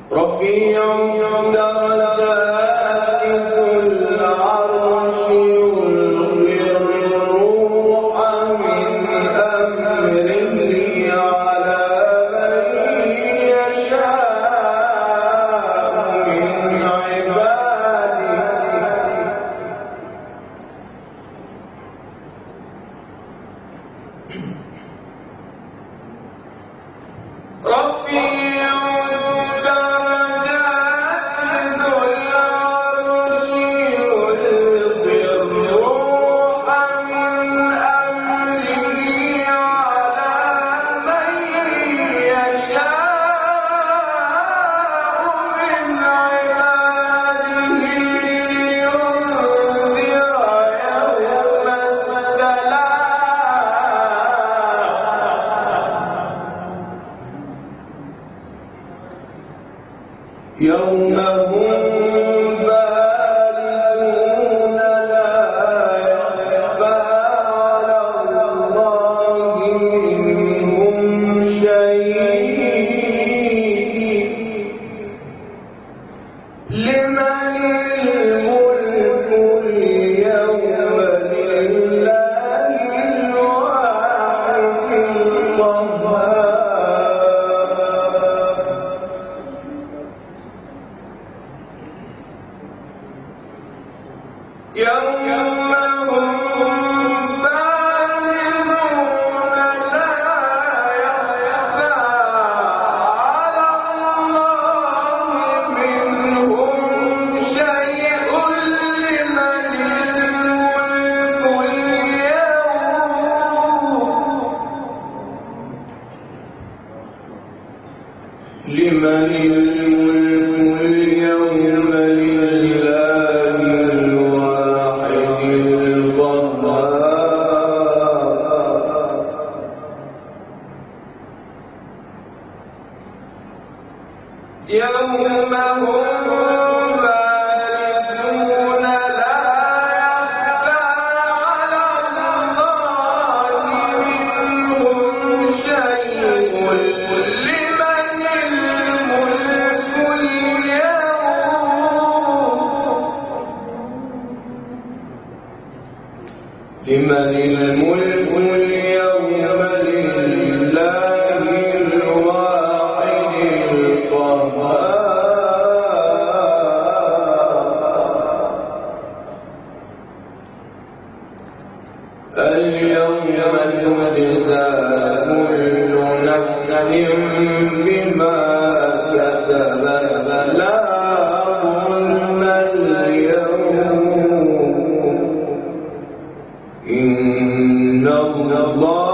رفيع درجات ذو العرش يلقي الروح من أمره على من يشاء من عباده رفيع يوم هم بارزون لا يخفى على الله منهم شيء لمن الملك اليوم لله الواحد القهار يوم هم بارزون لا يخفى على الله منهم شيء لمن الملك اليوم يوم هم بارزون لا يخفى على الله منهم شيء لمن الملك اليوم لله الواحد القهار اليوم تجزى كل نفس بما كسبت لا ظلم اليوم إن الله